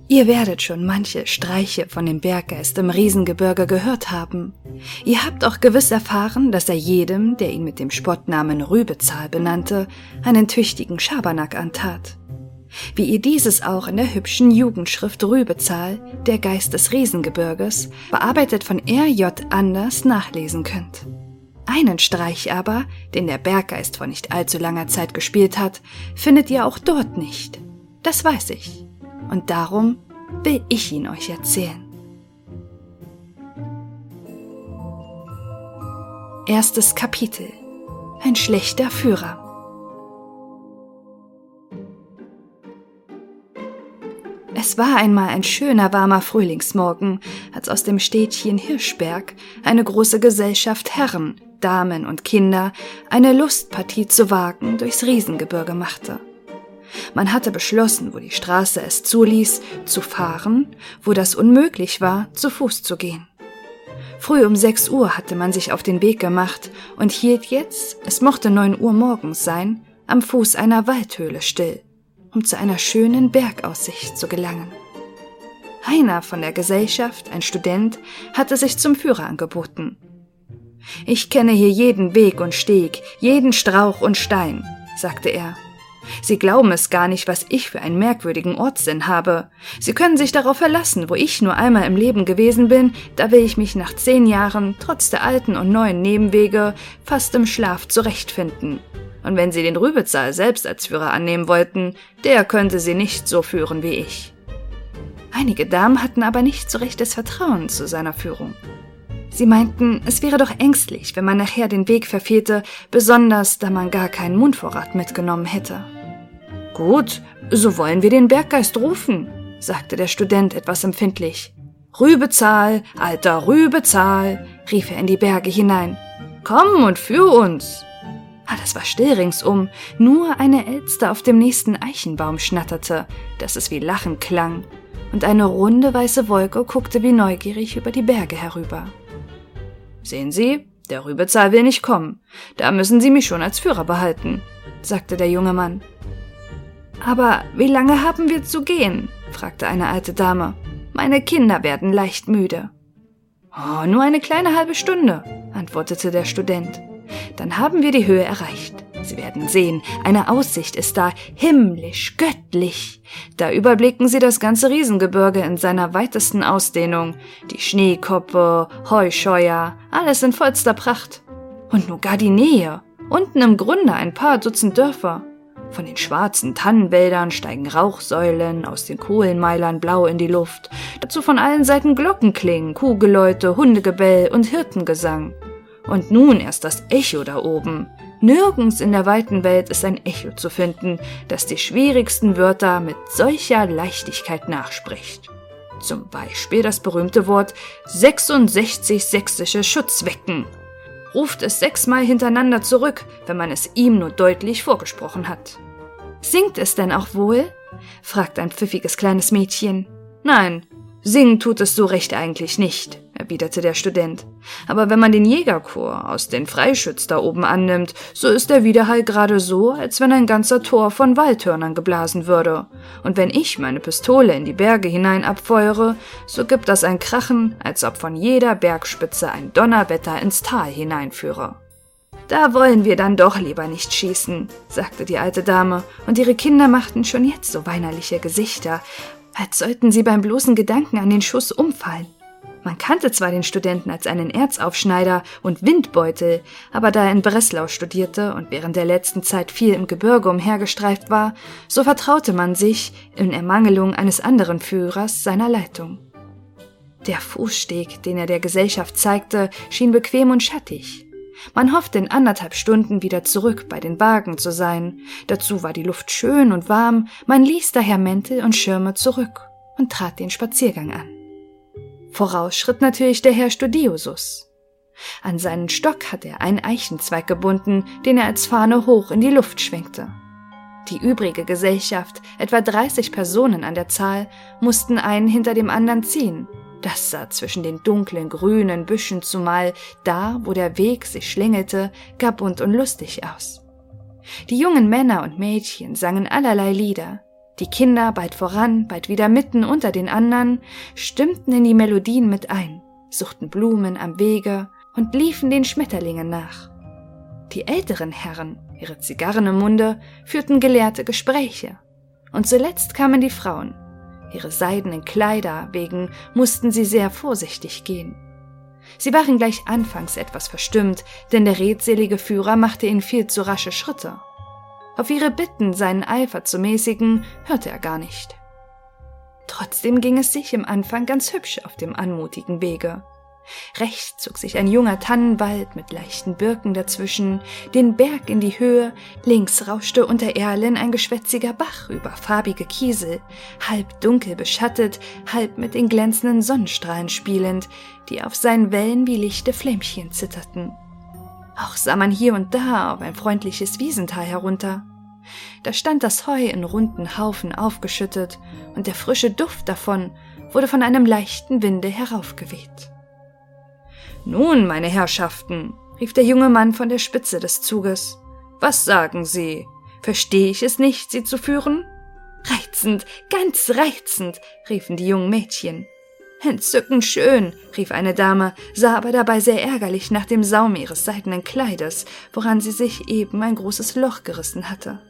Ihr werdet schon manche Streiche von dem Berggeist im Riesengebirge gehört haben. Ihr habt auch gewiss erfahren, dass er jedem, der ihn mit dem Spottnamen Rübezahl benannte, einen tüchtigen Schabernack antat. Wie ihr dieses auch in der hübschen Jugendschrift Rübezahl, der Geist des Riesengebirges, bearbeitet von R.J. Anders nachlesen könnt. Einen Streich aber, den der Berggeist vor nicht allzu langer Zeit gespielt hat, findet ihr auch dort nicht. Das weiß ich. Und darum will ich ihn euch erzählen. Erstes Kapitel: Ein schlechter Führer. Es war einmal ein schöner, warmer Frühlingsmorgen, als aus dem Städtchen Hirschberg eine große Gesellschaft Herren, Damen und Kinder eine Lustpartie zu wagen durchs Riesengebirge machte. Man hatte beschlossen, wo die Straße es zuließ, zu fahren, wo das unmöglich war, zu Fuß zu gehen. Früh um 6 Uhr hatte man sich auf den Weg gemacht und hielt jetzt, es mochte 9 Uhr morgens sein, am Fuß einer Waldhöhle still, um zu einer schönen Bergaussicht zu gelangen. Einer von der Gesellschaft, ein Student, hatte sich zum Führer angeboten. »Ich kenne hier jeden Weg und Steg, jeden Strauch und Stein«, sagte er. »Sie glauben es gar nicht, was ich für einen merkwürdigen Ortssinn habe. Sie können sich darauf verlassen, wo ich nur einmal im Leben gewesen bin, da will ich mich nach 10 Jahren, trotz der alten und neuen Nebenwege, fast im Schlaf zurechtfinden. Und wenn Sie den Rübezahl selbst als Führer annehmen wollten, der könnte Sie nicht so führen wie ich.« Einige Damen hatten aber nicht so rechtes Vertrauen zu seiner Führung. Sie meinten, es wäre doch ängstlich, wenn man nachher den Weg verfehlte, besonders da man gar keinen Mundvorrat mitgenommen hätte. »Gut, so wollen wir den Berggeist rufen«, sagte der Student etwas empfindlich. »Rübezahl, alter Rübezahl«, rief er in die Berge hinein. »Komm und führ uns!« Das war still ringsum, nur eine Elster auf dem nächsten Eichenbaum schnatterte, dass es wie Lachen klang, und eine runde weiße Wolke guckte wie neugierig über die Berge herüber. »Sehen Sie, der Rübezahl will nicht kommen. Da müssen Sie mich schon als Führer behalten«, sagte der junge Mann. »Aber wie lange haben wir zu gehen?« fragte eine alte Dame. »Meine Kinder werden leicht müde.« »Oh, nur eine kleine halbe Stunde«, antwortete der Student. »Dann haben wir die Höhe erreicht. Sie werden sehen, eine Aussicht ist da, himmlisch, göttlich. Da überblicken Sie das ganze Riesengebirge in seiner weitesten Ausdehnung. Die Schneekoppe, Heuscheuer, alles in vollster Pracht. Und nur gar die Nähe. Unten im Grunde ein paar Dutzend Dörfer. Von den schwarzen Tannenwäldern steigen Rauchsäulen, aus den Kohlenmeilern blau in die Luft. Dazu von allen Seiten Glockenklingen, Kuhgeläute, Hundegebell und Hirtengesang. Und nun erst das Echo da oben. Nirgends in der weiten Welt ist ein Echo zu finden, das die schwierigsten Wörter mit solcher Leichtigkeit nachspricht. Zum Beispiel das berühmte Wort 66 sächsische Schutzwecken. Ruft es 6-mal hintereinander zurück, wenn man es ihm nur deutlich vorgesprochen hat. »Singt es denn auch wohl?« fragt ein pfiffiges kleines Mädchen. »Nein, singen tut es so recht eigentlich nicht«, erwiderte der Student. »Aber wenn man den Jägerchor aus den Freischütz da oben annimmt, so ist der Widerhall gerade so, als wenn ein ganzer Tor von Waldhörnern geblasen würde. Und wenn ich meine Pistole in die Berge hinein abfeuere, so gibt das ein Krachen, als ob von jeder Bergspitze ein Donnerwetter ins Tal hineinführe.« »Da wollen wir dann doch lieber nicht schießen«, sagte die alte Dame, und ihre Kinder machten schon jetzt so weinerliche Gesichter, als sollten sie beim bloßen Gedanken an den Schuss umfallen. Man kannte zwar den Studenten als einen Erzaufschneider und Windbeutel, aber da er in Breslau studierte und während der letzten Zeit viel im Gebirge umhergestreift war, so vertraute man sich, in Ermangelung eines anderen Führers, seiner Leitung. Der Fußsteg, den er der Gesellschaft zeigte, schien bequem und schattig. Man hoffte in 1,5 Stunden wieder zurück bei den Wagen zu sein. Dazu war die Luft schön und warm, man ließ daher Mäntel und Schirme zurück und trat den Spaziergang an. Voraus schritt natürlich der Herr Studiosus. An seinen Stock hatte er einen Eichenzweig gebunden, den er als Fahne hoch in die Luft schwenkte. Die übrige Gesellschaft, etwa 30 Personen an der Zahl, mussten einen hinter dem anderen ziehen. Das sah zwischen den dunklen, grünen Büschen zumal da, wo der Weg sich schlängelte, gar bunt und lustig aus. Die jungen Männer und Mädchen sangen allerlei Lieder. Die Kinder, bald voran, bald wieder mitten unter den anderen, stimmten in die Melodien mit ein, suchten Blumen am Wege und liefen den Schmetterlingen nach. Die älteren Herren, ihre Zigarren im Munde, führten gelehrte Gespräche. Und zuletzt kamen die Frauen. Ihre seidenen Kleider wegen mussten sie sehr vorsichtig gehen. Sie waren gleich anfangs etwas verstimmt, denn der redselige Führer machte ihnen viel zu rasche Schritte. Auf ihre Bitten, seinen Eifer zu mäßigen, hörte er gar nicht. Trotzdem ging es sich im Anfang ganz hübsch auf dem anmutigen Wege. Rechts zog sich ein junger Tannenwald mit leichten Birken dazwischen, den Berg in die Höhe, links rauschte unter Erlen ein geschwätziger Bach über farbige Kiesel, halb dunkel beschattet, halb mit den glänzenden Sonnenstrahlen spielend, die auf seinen Wellen wie lichte Flämmchen zitterten. Auch sah man hier und da auf ein freundliches Wiesental herunter. Da stand das Heu in runden Haufen aufgeschüttet, und der frische Duft davon wurde von einem leichten Winde heraufgeweht. »Nun, meine Herrschaften«, rief der junge Mann von der Spitze des Zuges, »was sagen Sie? Verstehe ich es nicht, Sie zu führen?« »Reizend, ganz reizend«, riefen die jungen Mädchen. »Entzückend schön«, rief eine Dame, sah aber dabei sehr ärgerlich nach dem Saum ihres seidenen Kleides, woran sie sich eben ein großes Loch gerissen hatte.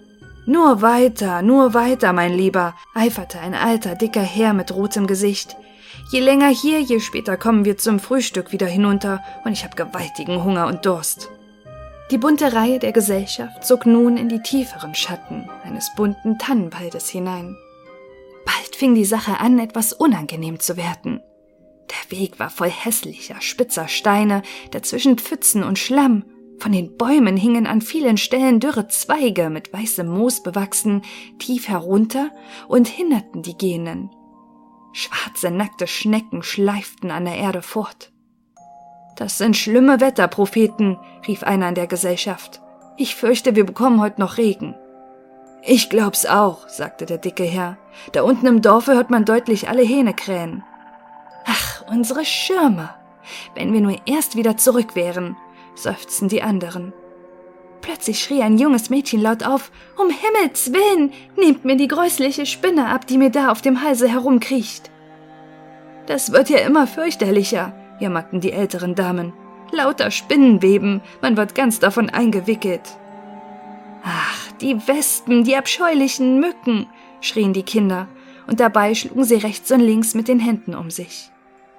Nur weiter, mein Lieber«, eiferte ein alter, dicker Herr mit rotem Gesicht. »Je länger hier, je später kommen wir zum Frühstück wieder hinunter, und ich habe gewaltigen Hunger und Durst.« Die bunte Reihe der Gesellschaft zog nun in die tieferen Schatten eines bunten Tannenwaldes hinein. Bald fing die Sache an, etwas unangenehm zu werden. Der Weg war voll hässlicher, spitzer Steine, dazwischen Pfützen und Schlamm. Von den Bäumen hingen an vielen Stellen dürre Zweige, mit weißem Moos bewachsen, tief herunter und hinderten die Gehenden. Schwarze, nackte Schnecken schleiften an der Erde fort. »Das sind schlimme Wetterpropheten«, rief einer in der Gesellschaft. »Ich fürchte, wir bekommen heute noch Regen.« »Ich glaub's auch«, sagte der dicke Herr. »Da unten im Dorfe hört man deutlich alle Hähne krähen.« »Ach, unsere Schirme! Wenn wir nur erst wieder zurück wären«, seufzten die anderen. Plötzlich schrie ein junges Mädchen laut auf: »Um Himmels Willen, nehmt mir die gräusliche Spinne ab, die mir da auf dem Halse herumkriecht!« »Das wird ja immer fürchterlicher«, jammerten die älteren Damen. »Lauter Spinnenweben, man wird ganz davon eingewickelt.« »Ach, die Wespen, die abscheulichen Mücken«, schrien die Kinder, und dabei schlugen sie rechts und links mit den Händen um sich.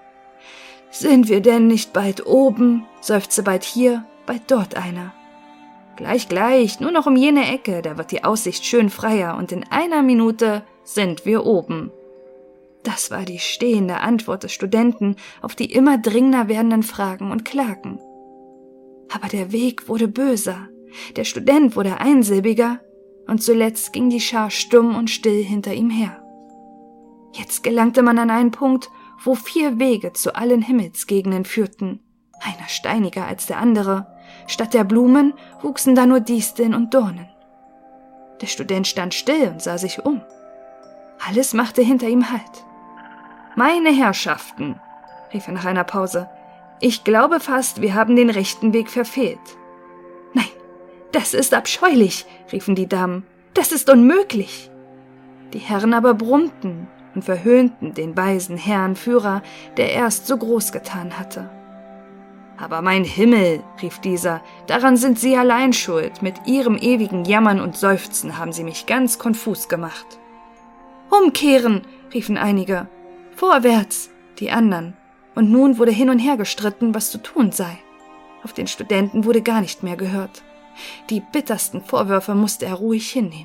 »Sind wir denn nicht bald oben?«, seufzte bald hier, bald dort einer. »Gleich, nur noch um jene Ecke, da wird die Aussicht schön freier, und in einer Minute sind wir oben.« Das war die stehende Antwort des Studenten auf die immer dringender werdenden Fragen und Klagen. Aber der Weg wurde böser, der Student wurde einsilbiger, und zuletzt ging die Schar stumm und still hinter ihm her. Jetzt gelangte man an einen Punkt, wo 4 Wege zu allen Himmelsgegenden führten, einer steiniger als der andere. Statt der Blumen wuchsen da nur Disteln und Dornen. Der Student stand still und sah sich um. Alles machte hinter ihm Halt. »Meine Herrschaften«, rief er nach einer Pause, »ich glaube fast, wir haben den rechten Weg verfehlt.« »Nein, das ist abscheulich«, riefen die Damen, »das ist unmöglich.« Die Herren aber brummten und verhöhnten den weisen Herrn Führer, der erst so groß getan hatte. »Aber mein Himmel«, rief dieser, »daran sind Sie allein schuld. Mit Ihrem ewigen Jammern und Seufzen haben Sie mich ganz konfus gemacht.« »Umkehren«, riefen einige. »Vorwärts«, die anderen. Und nun wurde hin und her gestritten, was zu tun sei. Auf den Studenten wurde gar nicht mehr gehört. Die bittersten Vorwürfe musste er ruhig hinnehmen.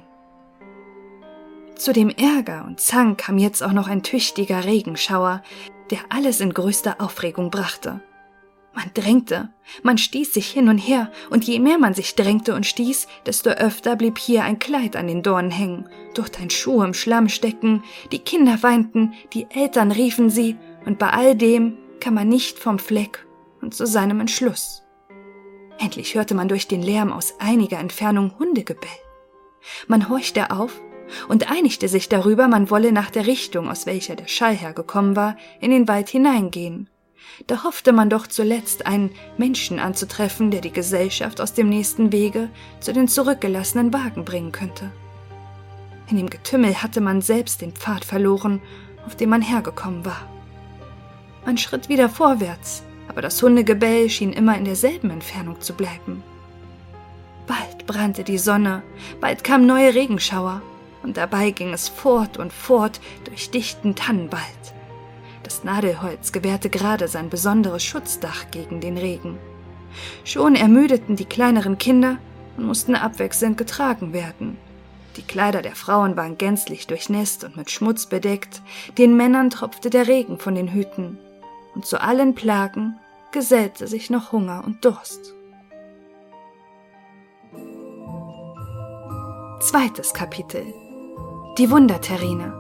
Zu dem Ärger und Zank kam jetzt auch noch ein tüchtiger Regenschauer, der alles in größter Aufregung brachte. Man drängte, man stieß sich hin und her, und je mehr man sich drängte und stieß, desto öfter blieb hier ein Kleid an den Dornen hängen, dort ein Schuh im Schlamm stecken, die Kinder weinten, die Eltern riefen sie, und bei all dem kam man nicht vom Fleck und zu seinem Entschluss. Endlich hörte man durch den Lärm aus einiger Entfernung Hundegebell. Man horchte auf und einigte sich darüber, man wolle nach der Richtung, aus welcher der Schall hergekommen war, in den Wald hineingehen. Da hoffte man doch zuletzt, einen Menschen anzutreffen, der die Gesellschaft aus dem nächsten Wege zu den zurückgelassenen Wagen bringen könnte. In dem Getümmel hatte man selbst den Pfad verloren, auf dem man hergekommen war. Man schritt wieder vorwärts, aber das Hundegebell schien immer in derselben Entfernung zu bleiben. Bald brannte die Sonne, bald kamen neue Regenschauer, und dabei ging es fort und fort durch dichten Tannenwald. Das Nadelholz gewährte gerade sein besonderes Schutzdach gegen den Regen. Schon ermüdeten die kleineren Kinder und mussten abwechselnd getragen werden. Die Kleider der Frauen waren gänzlich durchnässt und mit Schmutz bedeckt, den Männern tropfte der Regen von den Hüten, und zu allen Plagen gesellte sich noch Hunger und Durst. 2. Kapitel: Die Wunderterrine.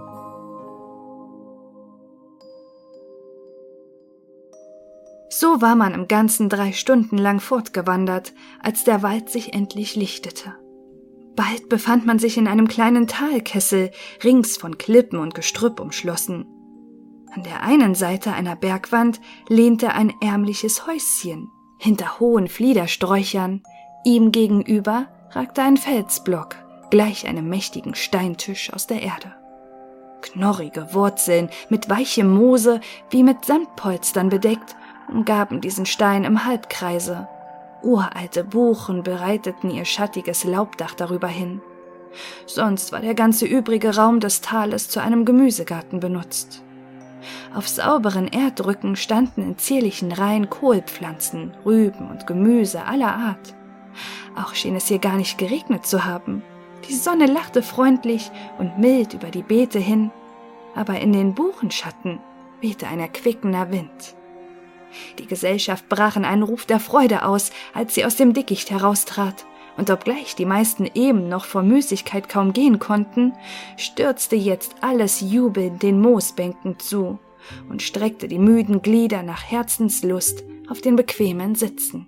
So war man im Ganzen 3 Stunden lang fortgewandert, als der Wald sich endlich lichtete. Bald befand man sich in einem kleinen Talkessel, rings von Klippen und Gestrüpp umschlossen. An der einen Seite einer Bergwand lehnte ein ärmliches Häuschen, hinter hohen Fliedersträuchern. Ihm gegenüber ragte ein Felsblock, gleich einem mächtigen Steintisch aus der Erde. Knorrige Wurzeln mit weichem Moose, wie mit Sandpolstern bedeckt, umgaben diesen Stein im Halbkreise. Uralte Buchen bereiteten ihr schattiges Laubdach darüber hin. Sonst war der ganze übrige Raum des Tales zu einem Gemüsegarten benutzt. Auf sauberen Erdrücken standen in zierlichen Reihen Kohlpflanzen, Rüben und Gemüse aller Art. Auch schien es hier gar nicht geregnet zu haben. Die Sonne lachte freundlich und mild über die Beete hin, aber in den Buchenschatten wehte ein erquickender Wind. Die Gesellschaft brach in einen Ruf der Freude aus, als sie aus dem Dickicht heraustrat, und obgleich die meisten eben noch vor Müßigkeit kaum gehen konnten, stürzte jetzt alles jubelnd den Moosbänken zu und streckte die müden Glieder nach Herzenslust auf den bequemen Sitzen.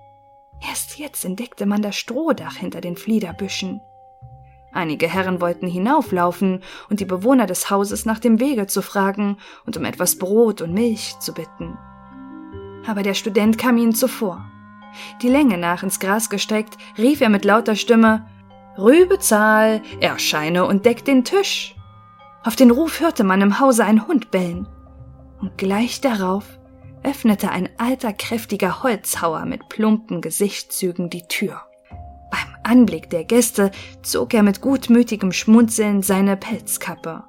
Erst jetzt entdeckte man das Strohdach hinter den Fliederbüschen. Einige Herren wollten hinauflaufen und die Bewohner des Hauses nach dem Wege zu fragen und um etwas Brot und Milch zu bitten. Aber der Student kam ihnen zuvor. Die Länge nach ins Gras gestreckt, rief er mit lauter Stimme: »Rübezahl, erscheine und deck den Tisch!« Auf den Ruf hörte man im Hause einen Hund bellen. Und gleich darauf öffnete ein alter, kräftiger Holzhauer mit plumpen Gesichtszügen die Tür. Beim Anblick der Gäste zog er mit gutmütigem Schmunzeln seine Pelzkappe.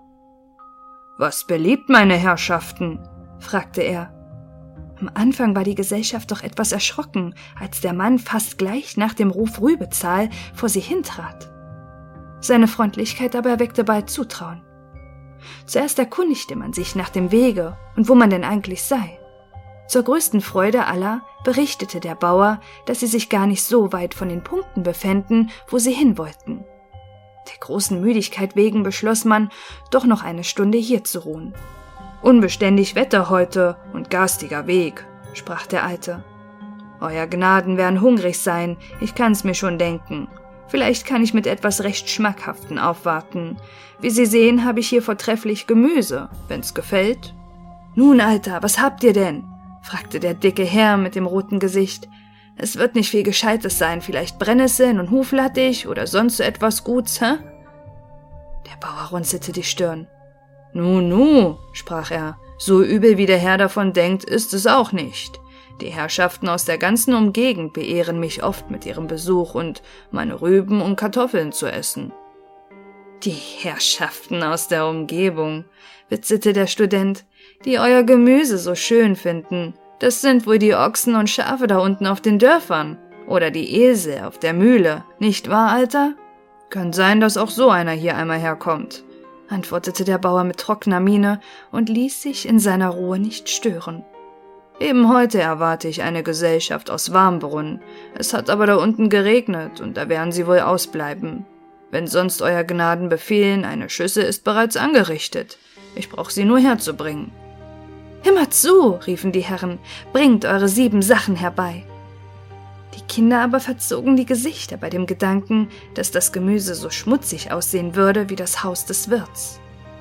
»Was beliebt, meine Herrschaften?« fragte er. Am Anfang war die Gesellschaft doch etwas erschrocken, als der Mann fast gleich nach dem Ruf Rübezahl vor sie hintrat. Seine Freundlichkeit aber erweckte bald Zutrauen. Zuerst erkundigte man sich nach dem Wege und wo man denn eigentlich sei. Zur größten Freude aller berichtete der Bauer, dass sie sich gar nicht so weit von den Punkten befänden, wo sie hin wollten. Der großen Müdigkeit wegen beschloss man, doch noch eine Stunde hier zu ruhen. »Unbeständig Wetter heute und garstiger Weg«, sprach der Alte. »Euer Gnaden werden hungrig sein, ich kann's mir schon denken. Vielleicht kann ich mit etwas recht Schmackhaften aufwarten. Wie Sie sehen, habe ich hier vortrefflich Gemüse, wenn's gefällt.« »Nun, Alter, was habt ihr denn?« fragte der dicke Herr mit dem roten Gesicht. »Es wird nicht viel Gescheites sein, vielleicht Brennnesseln und Huflattich oder sonst so etwas Guts, hä?« Der Bauer runzelte die Stirn. »Nu«, sprach er, »so übel wie der Herr davon denkt, ist es auch nicht. Die Herrschaften aus der ganzen Umgegend beehren mich oft mit ihrem Besuch und meine Rüben und Kartoffeln zu essen.« »Die Herrschaften aus der Umgebung«, witzelte der Student, »die euer Gemüse so schön finden, das sind wohl die Ochsen und Schafe da unten auf den Dörfern oder die Esel auf der Mühle, nicht wahr, Alter? Kann sein, dass auch so einer hier einmal herkommt«, antwortete der Bauer mit trockener Miene und ließ sich in seiner Ruhe nicht stören. »Eben heute erwarte ich eine Gesellschaft aus Warmbrunn. Es hat aber da unten geregnet und da werden sie wohl ausbleiben. Wenn sonst euer Gnaden befehlen, eine Schüssel ist bereits angerichtet. Ich brauche sie nur herzubringen.« »Immer zu«, riefen die Herren, »bringt eure 7 Sachen herbei.« Die Kinder aber verzogen die Gesichter bei dem Gedanken, dass das Gemüse so schmutzig aussehen würde wie das Haus des Wirts.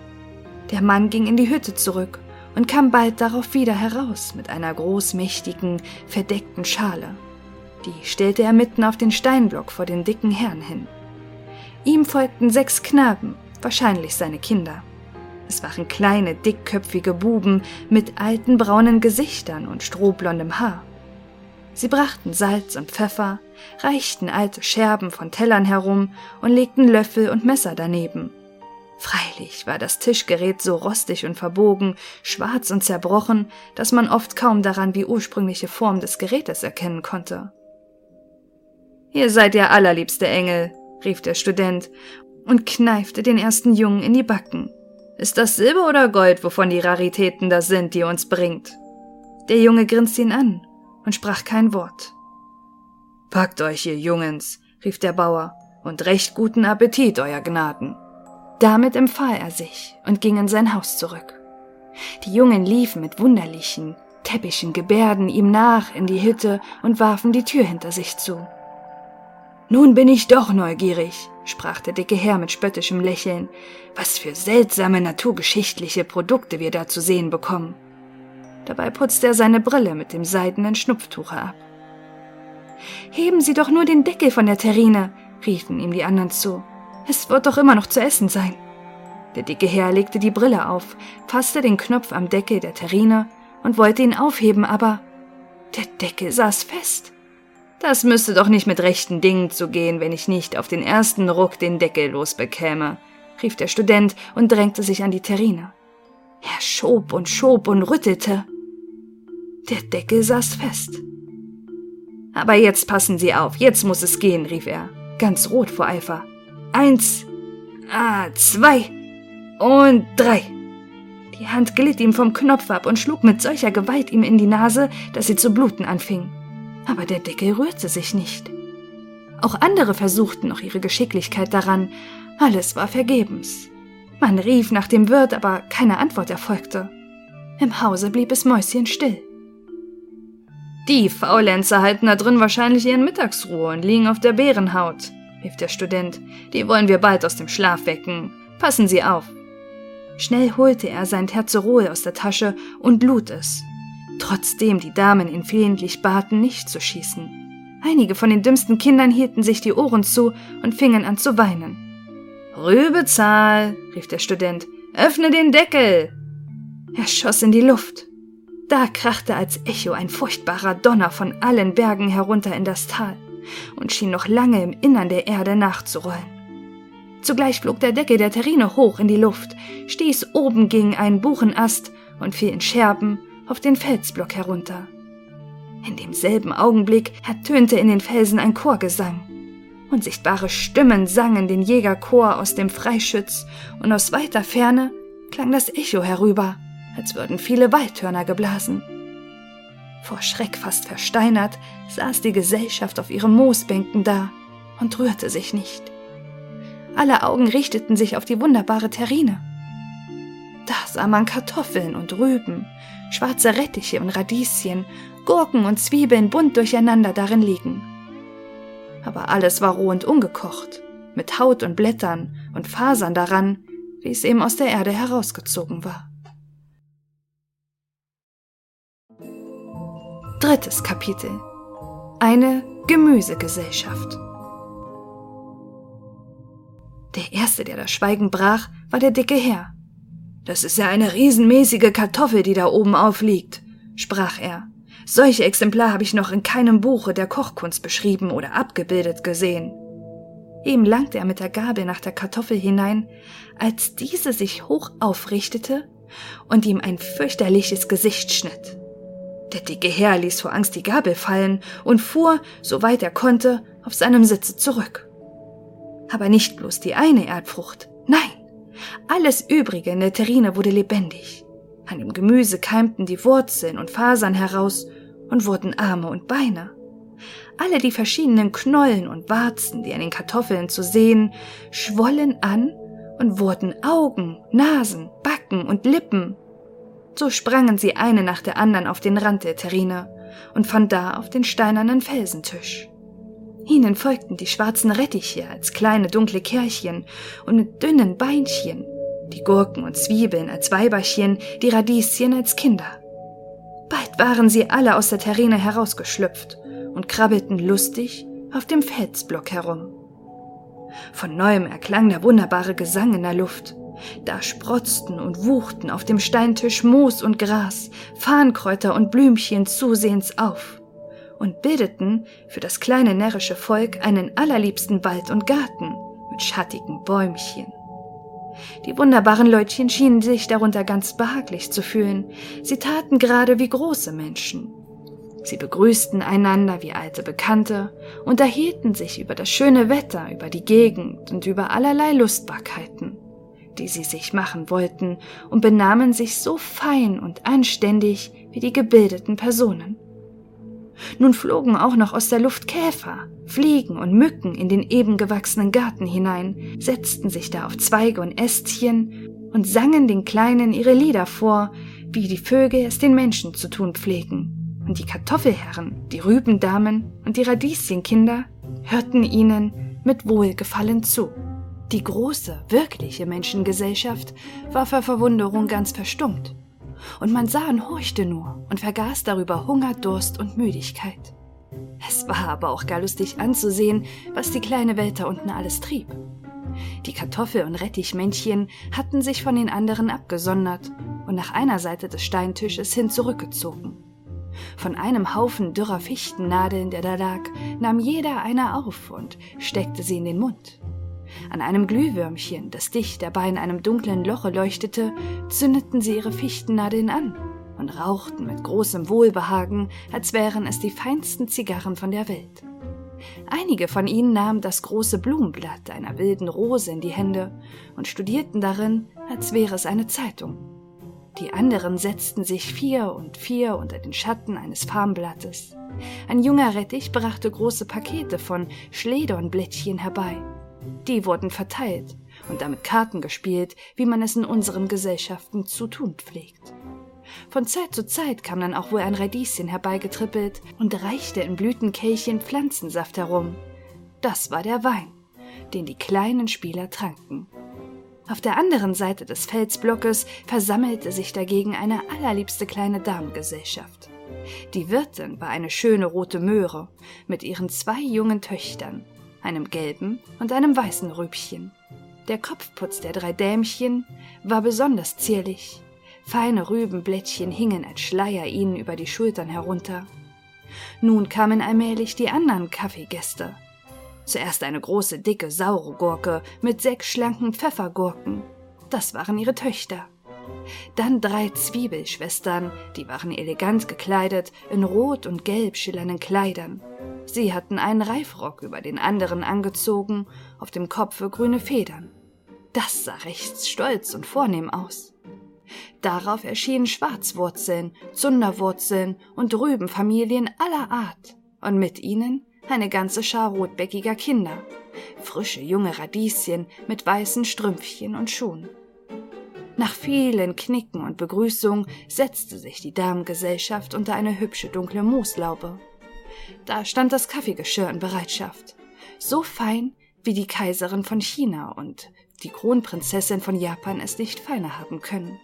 Der Mann ging in die Hütte zurück und kam bald darauf wieder heraus mit einer großmächtigen, verdeckten Schale. Die stellte er mitten auf den Steinblock vor den dicken Herrn hin. Ihm folgten 6 Knaben, wahrscheinlich seine Kinder. Es waren kleine, dickköpfige Buben mit alten braunen Gesichtern und strohblondem Haar. Sie brachten Salz und Pfeffer, reichten alte Scherben von Tellern herum und legten Löffel und Messer daneben. Freilich war das Tischgerät so rostig und verbogen, schwarz und zerbrochen, dass man oft kaum daran die ursprüngliche Form des Gerätes erkennen konnte. »Ihr seid der allerliebste Engel«, rief der Student und kneifte den ersten Jungen in die Backen. »Ist das Silber oder Gold, wovon die Raritäten das sind, die ihr uns bringt?« Der Junge grinste ihn an und sprach kein Wort. »Packt euch, ihr Jungens«, rief der Bauer, »und recht guten Appetit, euer Gnaden.« Damit empfahl er sich und ging in sein Haus zurück. Die Jungen liefen mit wunderlichen, täppischen Gebärden ihm nach in die Hütte und warfen die Tür hinter sich zu. »Nun bin ich doch neugierig«, sprach der dicke Herr mit spöttischem Lächeln, »was für seltsame naturgeschichtliche Produkte wir da zu sehen bekommen.« Dabei putzte er seine Brille mit dem seidenen Schnupftuche ab. »Heben Sie doch nur den Deckel von der Terrine«, riefen ihm die anderen zu. »Es wird doch immer noch zu essen sein.« Der dicke Herr legte die Brille auf, fasste den Knopf am Deckel der Terrine und wollte ihn aufheben, aber der Deckel saß fest. »Das müsste doch nicht mit rechten Dingen zugehen, wenn ich nicht auf den ersten Ruck den Deckel losbekäme«, rief der Student und drängte sich an die Terrine. Er schob und rüttelte. Der Deckel saß fest. »Aber jetzt passen Sie auf, jetzt muss es gehen«, rief er, ganz rot vor Eifer. 1, 2 und 3. Die Hand glitt ihm vom Knopf ab und schlug mit solcher Gewalt ihm in die Nase, dass sie zu bluten anfing. Aber der Deckel rührte sich nicht. Auch andere versuchten noch ihre Geschicklichkeit daran. Alles war vergebens. Man rief nach dem Wirt, aber keine Antwort erfolgte. Im Hause blieb es mäuschenstill. »Die Faulenzer halten da drin wahrscheinlich ihren Mittagsruhe und liegen auf der Bärenhaut«, rief der Student. »Die wollen wir bald aus dem Schlaf wecken. Passen Sie auf.« Schnell holte er sein Terzerol aus der Tasche und lud es. Trotzdem die Damen ihn flehentlich baten, nicht zu schießen. Einige von den dümmsten Kindern hielten sich die Ohren zu und fingen an zu weinen. »Rübezahl«, rief der Student, »öffne den Deckel!« Er schoss in die Luft. Da krachte als Echo ein furchtbarer Donner von allen Bergen herunter in das Tal und schien noch lange im Innern der Erde nachzurollen. Zugleich flog der Deckel der Terrine hoch in die Luft, stieß oben gegen einen Buchenast und fiel in Scherben auf den Felsblock herunter. In demselben Augenblick ertönte in den Felsen ein Chorgesang. Unsichtbare Stimmen sangen den Jägerchor aus dem Freischütz, und aus weiter Ferne klang das Echo herüber, als würden viele Waldhörner geblasen. Vor Schreck fast versteinert saß die Gesellschaft auf ihren Moosbänken da und rührte sich nicht. Alle Augen richteten sich auf die wunderbare Terrine. Da sah man Kartoffeln und Rüben, schwarze Rettiche und Radieschen, Gurken und Zwiebeln bunt durcheinander darin liegen. Aber alles war roh und ungekocht, mit Haut und Blättern und Fasern daran, wie es eben aus der Erde herausgezogen war. 3. Kapitel. Eine Gemüsegesellschaft. Der Erste, der das Schweigen brach, war der dicke Herr. »Das ist ja eine riesenmäßige Kartoffel, die da oben aufliegt«, sprach er. »Solche Exemplar habe ich noch in keinem Buche der Kochkunst beschrieben oder abgebildet gesehen.« Eben langte er mit der Gabel nach der Kartoffel hinein, als diese sich hoch aufrichtete und ihm ein fürchterliches Gesicht schnitt. Der dicke Herr ließ vor Angst die Gabel fallen und fuhr, soweit er konnte, auf seinem Sitze zurück. Aber nicht bloß die eine Erdfrucht, nein, alles Übrige in der Terrine wurde lebendig. An dem Gemüse keimten die Wurzeln und Fasern heraus und wurden Arme und Beine. Alle die verschiedenen Knollen und Warzen, die an den Kartoffeln zu sehen, schwollen an und wurden Augen, Nasen, Backen und Lippen. So sprangen sie eine nach der anderen auf den Rand der Terrine und von da auf den steinernen Felsentisch. Ihnen folgten die schwarzen Rettiche als kleine dunkle Kerlchen und mit dünnen Beinchen, die Gurken und Zwiebeln als Weiberchen, die Radieschen als Kinder. Bald waren sie alle aus der Terrine herausgeschlüpft und krabbelten lustig auf dem Felsblock herum. Von neuem erklang der wunderbare Gesang in der Luft. Da sprotzten und wuchten auf dem Steintisch Moos und Gras, Farnkräuter und Blümchen zusehends auf und bildeten für das kleine närrische Volk einen allerliebsten Wald und Garten mit schattigen Bäumchen. Die wunderbaren Leutchen schienen sich darunter ganz behaglich zu fühlen. Sie taten gerade wie große Menschen. Sie begrüßten einander wie alte Bekannte, unterhielten sich über das schöne Wetter, über die Gegend und über allerlei Lustbarkeiten, die sie sich machen wollten, und benahmen sich so fein und anständig wie die gebildeten Personen. Nun flogen auch noch aus der Luft Käfer, Fliegen und Mücken in den eben gewachsenen Garten hinein, setzten sich da auf Zweige und Ästchen und sangen den Kleinen ihre Lieder vor, wie die Vögel es den Menschen zu tun pflegen. Und die Kartoffelherren, die Rübendamen und die Radieschenkinder hörten ihnen mit Wohlgefallen zu. Die große, wirkliche Menschengesellschaft war vor Verwunderung ganz verstummt. Und man sah und horchte nur und vergaß darüber Hunger, Durst und Müdigkeit. Es war aber auch gar lustig anzusehen, was die kleine Welt da unten alles trieb. Die Kartoffel- und Rettichmännchen hatten sich von den anderen abgesondert und nach einer Seite des Steintisches hin zurückgezogen. Von einem Haufen dürrer Fichtennadeln, der da lag, nahm jeder eine auf und steckte sie in den Mund. An einem Glühwürmchen, das dicht dabei in einem dunklen Loche leuchtete, zündeten sie ihre Fichtennadeln an und rauchten mit großem Wohlbehagen, als wären es die feinsten Zigarren von der Welt. Einige von ihnen nahmen das große Blumenblatt einer wilden Rose in die Hände und studierten darin, als wäre es eine Zeitung. Die anderen setzten sich 4 und 4 unter den Schatten eines Farnblattes. Ein junger Rettich brachte große Pakete von Schledornblättchen herbei. Die wurden verteilt und damit Karten gespielt, wie man es in unseren Gesellschaften zu tun pflegt. Von Zeit zu Zeit kam dann auch wohl ein Radieschen herbeigetrippelt und reichte in Blütenkelchen Pflanzensaft herum. Das war der Wein, den die kleinen Spieler tranken. Auf der anderen Seite des Felsblockes versammelte sich dagegen eine allerliebste kleine Damengesellschaft. Die Wirtin war eine schöne rote Möhre mit ihren 2 jungen Töchtern, einem gelben und einem weißen Rübchen. Der Kopfputz der 3 Dämchen war besonders zierlich. Feine Rübenblättchen hingen als Schleier ihnen über die Schultern herunter. Nun kamen allmählich die anderen Kaffeegäste. Zuerst eine große, dicke, saure Gurke mit 6 schlanken Pfeffergurken. Das waren ihre Töchter. Dann 3 Zwiebelschwestern, die waren elegant gekleidet in rot und gelb schillernden Kleidern. Sie hatten einen Reifrock über den anderen angezogen, auf dem Kopfe grüne Federn. Das sah recht stolz und vornehm aus. Darauf erschienen Schwarzwurzeln, Zunderwurzeln und Rübenfamilien aller Art und mit ihnen eine ganze Schar rotbäckiger Kinder, frische junge Radieschen mit weißen Strümpfchen und Schuhen. Nach vielen Knicken und Begrüßungen setzte sich die Damengesellschaft unter eine hübsche dunkle Mooslaube. Da stand das Kaffeegeschirr in Bereitschaft, so fein, wie die Kaiserin von China und die Kronprinzessin von Japan es nicht feiner haben können.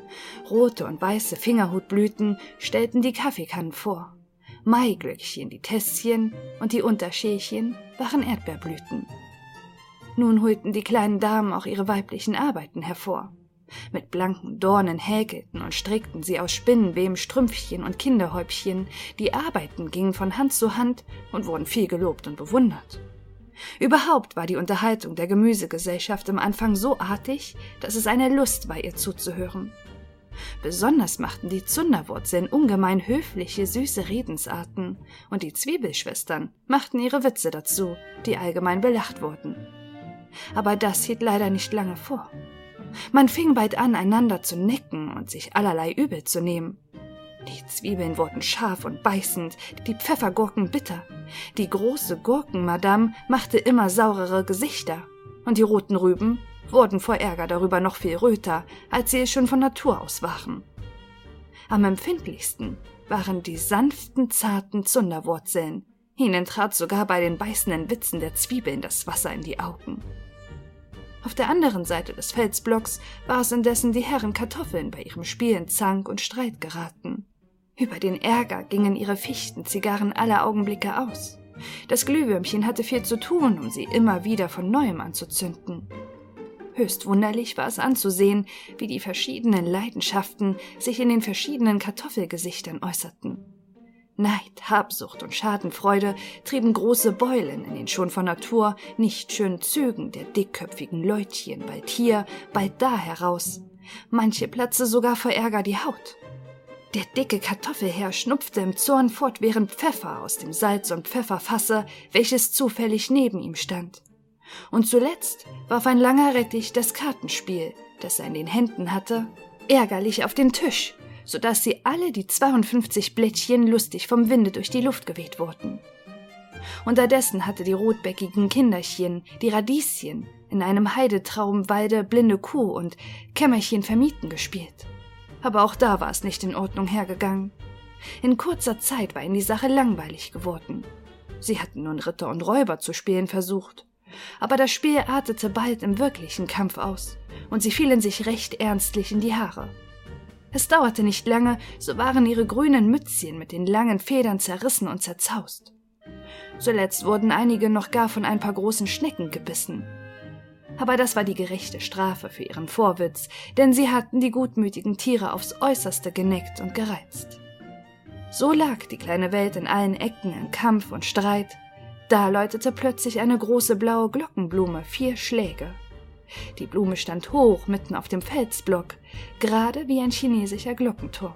Rote und weiße Fingerhutblüten stellten die Kaffeekannen vor. Maiglöckchen die Tässchen und die Unterschälchen waren Erdbeerblüten. Nun holten die kleinen Damen auch ihre weiblichen Arbeiten hervor. Mit blanken Dornen häkelten und strickten sie aus Spinnenweben Strümpfchen und Kinderhäubchen. Die Arbeiten gingen von Hand zu Hand und wurden viel gelobt und bewundert. Überhaupt war die Unterhaltung der Gemüsegesellschaft am Anfang so artig, dass es eine Lust war, ihr zuzuhören. Besonders machten die Zunderwurzeln ungemein höfliche, süße Redensarten und die Zwiebelschwestern machten ihre Witze dazu, die allgemein belacht wurden. Aber das hielt leider nicht lange vor. Man fing bald an, einander zu necken und sich allerlei übel zu nehmen. Die Zwiebeln wurden scharf und beißend, die Pfeffergurken bitter. Die große Gurkenmadame machte immer saurere Gesichter und die roten Rüben wurden vor Ärger darüber noch viel röter, als sie es schon von Natur aus waren. Am empfindlichsten waren die sanften, zarten Zunderwurzeln. Ihnen trat sogar bei den beißenden Witzen der Zwiebeln das Wasser in die Augen. Auf der anderen Seite des Felsblocks war es indessen die Herren Kartoffeln bei ihrem Spiel in Zank und Streit geraten. Über den Ärger gingen ihre Fichtenzigarren aller Augenblicke aus. Das Glühwürmchen hatte viel zu tun, um sie immer wieder von Neuem anzuzünden. Höchst wunderlich war es anzusehen, wie die verschiedenen Leidenschaften sich in den verschiedenen Kartoffelgesichtern äußerten. Neid, Habsucht und Schadenfreude trieben große Beulen in den schon von Natur nicht schönen Zügen der dickköpfigen Leutchen bald hier, bald da heraus. Manche platzte sogar vor Ärger die Haut. Der dicke Kartoffelherr schnupfte im Zorn fortwährend Pfeffer aus dem Salz- und Pfefferfasse, welches zufällig neben ihm stand. Und zuletzt warf ein langer Rettich das Kartenspiel, das er in den Händen hatte, ärgerlich auf den Tisch, so dass sie alle die 52 Blättchen lustig vom Winde durch die Luft geweht wurden. Unterdessen hatte die rotbäckigen Kinderchen, die Radieschen, in einem Heidetraumwalde blinde Kuh und Kämmerchen vermieten gespielt. Aber auch da war es nicht in Ordnung hergegangen. In kurzer Zeit war ihnen die Sache langweilig geworden. Sie hatten nun Ritter und Räuber zu spielen versucht. Aber das Spiel artete bald im wirklichen Kampf aus, und sie fielen sich recht ernstlich in die Haare. Es dauerte nicht lange, so waren ihre grünen Mützchen mit den langen Federn zerrissen und zerzaust. Zuletzt wurden einige noch gar von ein paar großen Schnecken gebissen. Aber das war die gerechte Strafe für ihren Vorwitz, denn sie hatten die gutmütigen Tiere aufs Äußerste geneckt und gereizt. So lag die kleine Welt in allen Ecken in Kampf und Streit. Da läutete plötzlich eine große blaue Glockenblume 4 Schläge. Die Blume stand hoch mitten auf dem Felsblock, gerade wie ein chinesischer Glockenturm.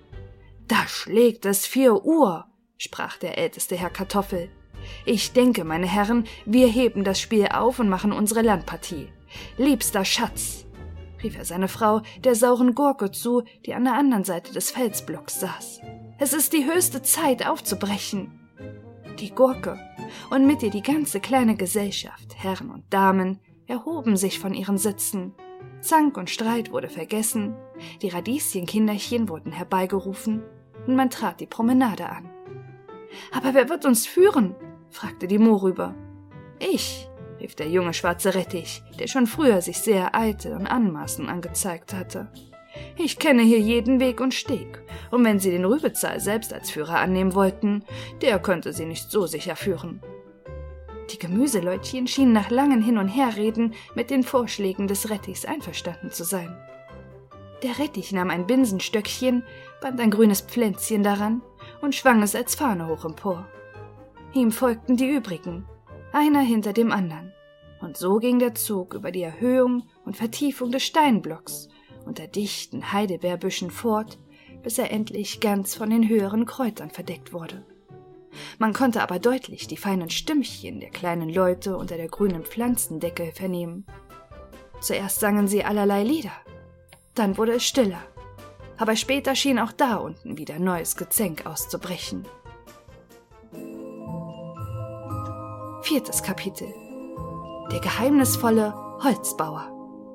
»Da schlägt es 4 Uhr«, sprach der älteste Herr Kartoffel. »Ich denke, meine Herren, wir heben das Spiel auf und machen unsere Landpartie. Liebster Schatz«, rief er seine Frau, der sauren Gurke zu, die an der anderen Seite des Felsblocks saß. »Es ist die höchste Zeit, aufzubrechen.« Die Gurke und mit ihr die ganze kleine Gesellschaft, Herren und Damen, erhoben sich von ihren Sitzen. Zank und Streit wurde vergessen, die Radieschenkinderchen wurden herbeigerufen und man trat die Promenade an. »Aber wer wird uns führen?« fragte die Mohrrübe. »Ich«, rief der junge schwarze Rettich, der schon früher sich sehr eitel und anmaßend angezeigt hatte. »Ich kenne hier jeden Weg und Steg, und wenn Sie den Rübezahl selbst als Führer annehmen wollten, der könnte Sie nicht so sicher führen.« Die Gemüseleutchen schienen nach langen Hin- und Herreden mit den Vorschlägen des Rettichs einverstanden zu sein. Der Rettich nahm ein Binsenstöckchen, band ein grünes Pflänzchen daran und schwang es als Fahne hoch empor. Ihm folgten die übrigen, einer hinter dem anderen, und so ging der Zug über die Erhöhung und Vertiefung des Steinblocks unter dichten Heidelbeerbüschen fort, bis er endlich ganz von den höheren Kräutern verdeckt wurde. Man konnte aber deutlich die feinen Stimmchen der kleinen Leute unter der grünen Pflanzendecke vernehmen. Zuerst sangen sie allerlei Lieder, dann wurde es stiller, aber später schien auch da unten wieder neues Gezänk auszubrechen. 4. Kapitel: Der geheimnisvolle Holzbauer.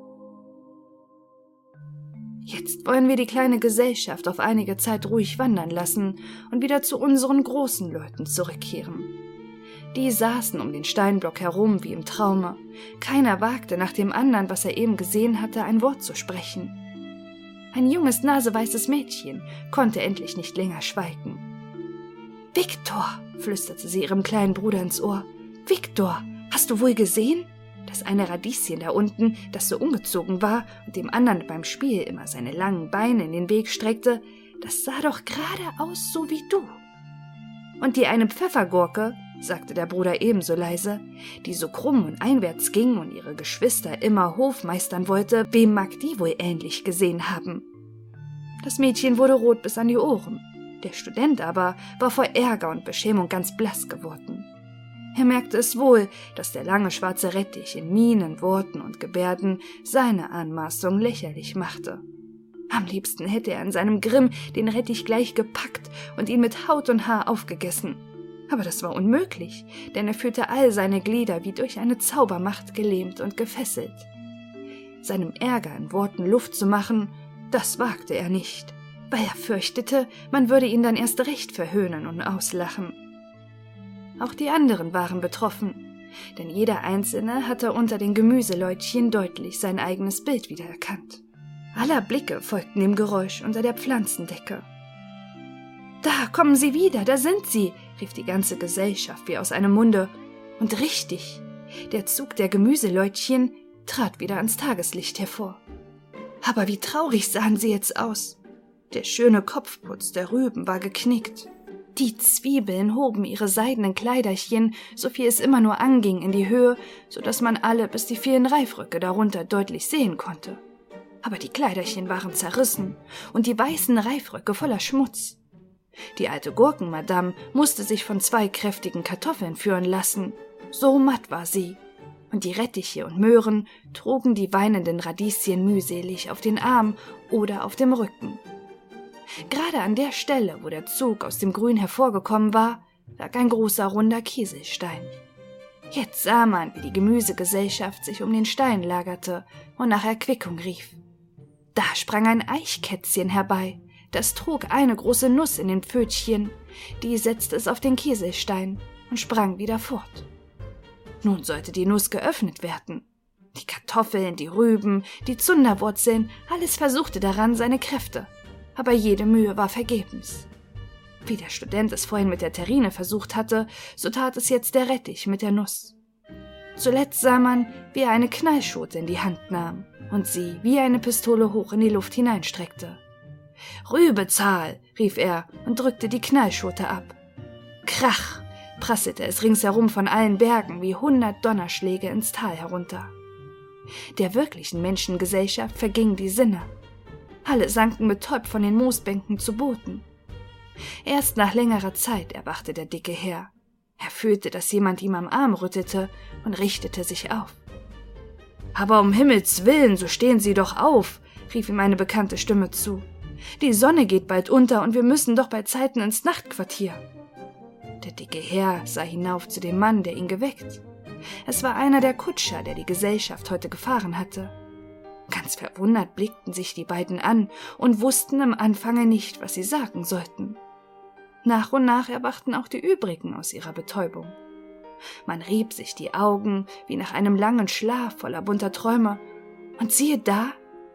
Jetzt wollen wir die kleine Gesellschaft auf einige Zeit ruhig wandern lassen und wieder zu unseren großen Leuten zurückkehren. Die saßen um den Steinblock herum wie im Traume. Keiner wagte nach dem anderen, was er eben gesehen hatte, ein Wort zu sprechen. Ein junges, naseweißes Mädchen konnte endlich nicht länger schweigen. »Viktor«, flüsterte sie ihrem kleinen Bruder ins Ohr, »Viktor, hast du wohl gesehen? Das eine Radieschen da unten, das so ungezogen war und dem anderen beim Spiel immer seine langen Beine in den Weg streckte, das sah doch gerade aus so wie du. Und die eine Pfeffergurke«, sagte der Bruder ebenso leise, »die so krumm und einwärts ging und ihre Geschwister immer hofmeistern wollte, wem mag die wohl ähnlich gesehen haben?« Das Mädchen wurde rot bis an die Ohren. Der Student aber war vor Ärger und Beschämung ganz blass geworden. Er merkte es wohl, dass der lange schwarze Rettich in Mienen, Worten und Gebärden seine Anmaßung lächerlich machte. Am liebsten hätte er in seinem Grimm den Rettich gleich gepackt und ihn mit Haut und Haar aufgegessen. Aber das war unmöglich, denn er fühlte all seine Glieder wie durch eine Zaubermacht gelähmt und gefesselt. Seinem Ärger in Worten Luft zu machen, das wagte er nicht, weil er fürchtete, man würde ihn dann erst recht verhöhnen und auslachen. Auch die anderen waren betroffen, denn jeder Einzelne hatte unter den Gemüseleutchen deutlich sein eigenes Bild wiedererkannt. Aller Blicke folgten dem Geräusch unter der Pflanzendecke. »Da kommen sie wieder, da sind sie«, rief die ganze Gesellschaft wie aus einem Munde. Und richtig, der Zug der Gemüseleutchen trat wieder ans Tageslicht hervor. Aber wie traurig sahen sie jetzt aus. Der schöne Kopfputz der Rüben war geknickt. Die Zwiebeln hoben ihre seidenen Kleiderchen, so viel es immer nur anging, in die Höhe, so dass man alle bis die vielen Reifröcke darunter deutlich sehen konnte. Aber die Kleiderchen waren zerrissen und die weißen Reifröcke voller Schmutz. Die alte Gurkenmadame musste sich von 2 kräftigen Kartoffeln führen lassen, so matt war sie, und die Rettiche und Möhren trugen die weinenden Radieschen mühselig auf den Arm oder auf dem Rücken. Gerade an der Stelle, wo der Zug aus dem Grün hervorgekommen war, lag ein großer runder Kieselstein. Jetzt sah man, wie die Gemüsegesellschaft sich um den Stein lagerte und nach Erquickung rief. Da sprang ein Eichkätzchen herbei, das trug eine große Nuss in den Pfötchen, die setzte es auf den Kieselstein und sprang wieder fort. Nun sollte die Nuss geöffnet werden. Die Kartoffeln, die Rüben, die Zunderwurzeln, alles versuchte daran seine Kräfte, aber jede Mühe war vergebens. Wie der Student es vorhin mit der Terrine versucht hatte, so tat es jetzt der Rettich mit der Nuss. Zuletzt sah man, wie er eine Knallschote in die Hand nahm und sie wie eine Pistole hoch in die Luft hineinstreckte. »Rübezahl«, rief er und drückte die Knallschote ab. Krach prasselte es ringsherum von allen Bergen wie 100 Donnerschläge ins Tal herunter. Der wirklichen Menschengesellschaft vergingen die Sinne. Alle sanken betäubt von den Moosbänken zu Boden. Erst nach längerer Zeit erwachte der dicke Herr. Er fühlte, dass jemand ihm am Arm rüttelte und richtete sich auf. »Aber um Himmels Willen, so stehen Sie doch auf«, rief ihm eine bekannte Stimme zu. »Die Sonne geht bald unter und wir müssen doch bei Zeiten ins Nachtquartier.« Der dicke Herr sah hinauf zu dem Mann, der ihn geweckt. Es war einer der Kutscher, der die Gesellschaft heute gefahren hatte. Ganz verwundert blickten sich die beiden an und wussten im Anfange nicht, was sie sagen sollten. Nach und nach erwachten auch die übrigen aus ihrer Betäubung. Man rieb sich die Augen wie nach einem langen Schlaf voller bunter Träume, und siehe da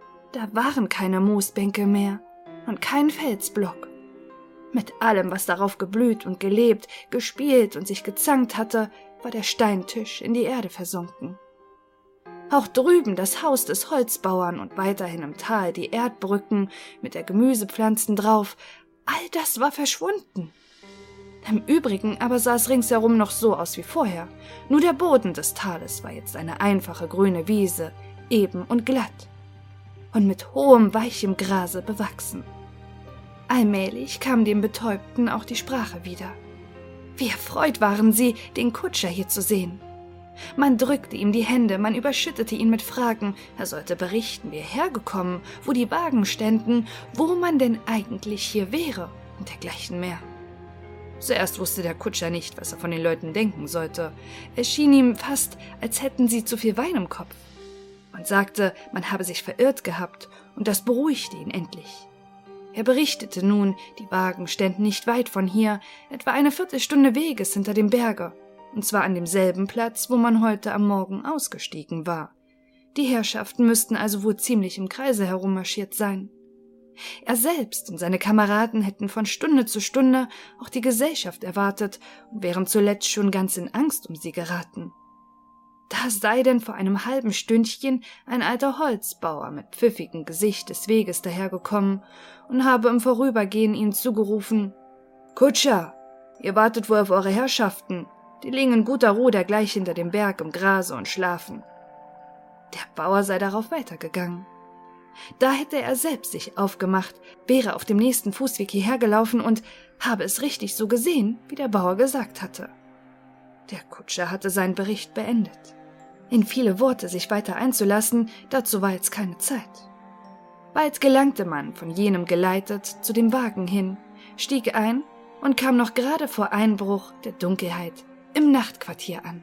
waren keine Moosbänke mehr und kein Felsblock. Mit allem, was darauf geblüht und gelebt, gespielt und sich gezankt hatte, war der Steintisch in die Erde versunken. Auch drüben das Haus des Holzbauern und weiterhin im Tal die Erdbrücken mit der Gemüsepflanzen drauf, all das war verschwunden. Im Übrigen aber sah es ringsherum noch so aus wie vorher, nur der Boden des Tales war jetzt eine einfache grüne Wiese, eben und glatt und mit hohem, weichem Grase bewachsen. Allmählich kam dem Betäubten auch die Sprache wieder. Wie erfreut waren sie, den Kutscher hier zu sehen. Man drückte ihm die Hände, man überschüttete ihn mit Fragen, er sollte berichten, wie er hergekommen, wo die Wagen ständen, wo man denn eigentlich hier wäre und dergleichen mehr. Zuerst wusste der Kutscher nicht, was er von den Leuten denken sollte. Es schien ihm fast, als hätten sie zu viel Wein im Kopf. Man sagte, man habe sich verirrt gehabt, und das beruhigte ihn endlich. Er berichtete nun, die Wagen ständen nicht weit von hier, etwa eine Viertelstunde Weges hinter dem Berge, und zwar an demselben Platz, wo man heute am Morgen ausgestiegen war. Die Herrschaften müssten also wohl ziemlich im Kreise herummarschiert sein. Er selbst und seine Kameraden hätten von Stunde zu Stunde auch die Gesellschaft erwartet und wären zuletzt schon ganz in Angst um sie geraten. Da sei denn vor einem halben Stündchen ein alter Holzbauer mit pfiffigem Gesicht des Weges dahergekommen und habe im Vorübergehen ihnen zugerufen: »Kutscher, ihr wartet wohl auf eure Herrschaften, die liegen in guter Ruhe da gleich hinter dem Berg im Grase und schlafen.« Der Bauer sei darauf weitergegangen. Da hätte er selbst sich aufgemacht, wäre auf dem nächsten Fußweg hierher gelaufen und habe es richtig so gesehen, wie der Bauer gesagt hatte. Der Kutscher hatte seinen Bericht beendet. In viele Worte sich weiter einzulassen, dazu war jetzt keine Zeit. Bald gelangte man, von jenem geleitet, zu dem Wagen hin, stieg ein und kam noch gerade vor Einbruch der Dunkelheit im Nachtquartier an.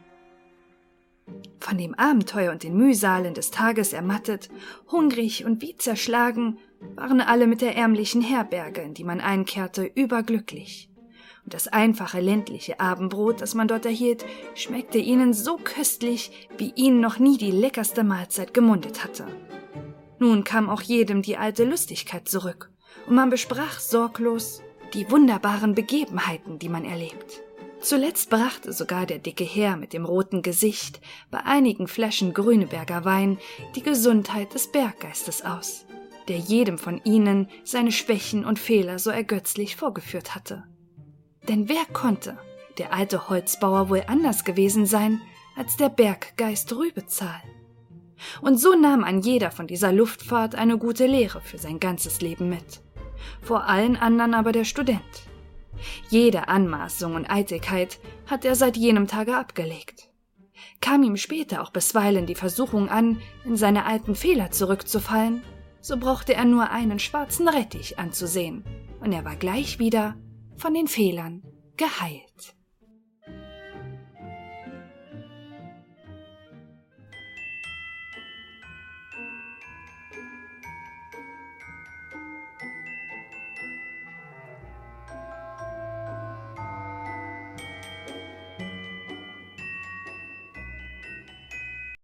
Von dem Abenteuer und den Mühsalen des Tages ermattet, hungrig und wie zerschlagen, waren alle mit der ärmlichen Herberge, in die man einkehrte, überglücklich. Und das einfache ländliche Abendbrot, das man dort erhielt, schmeckte ihnen so köstlich, wie ihnen noch nie die leckerste Mahlzeit gemundet hatte. Nun kam auch jedem die alte Lustigkeit zurück, und man besprach sorglos, die wunderbaren Begebenheiten, die man erlebt. Zuletzt brachte sogar der dicke Herr mit dem roten Gesicht bei einigen Flaschen Grüneberger Wein die Gesundheit des Berggeistes aus, der jedem von ihnen seine Schwächen und Fehler so ergötzlich vorgeführt hatte. Denn wer konnte der alte Holzbauer wohl anders gewesen sein als der Berggeist Rübezahl? Und so nahm ein jeder von dieser Luftfahrt eine gute Lehre für sein ganzes Leben mit. Vor allen anderen aber der Student. Jede Anmaßung und Eitelkeit hat er seit jenem Tage abgelegt. Kam ihm später auch bisweilen die Versuchung an, in seine alten Fehler zurückzufallen, so brauchte er nur einen schwarzen Rettich anzusehen, und er war gleich wieder von den Fehlern geheilt.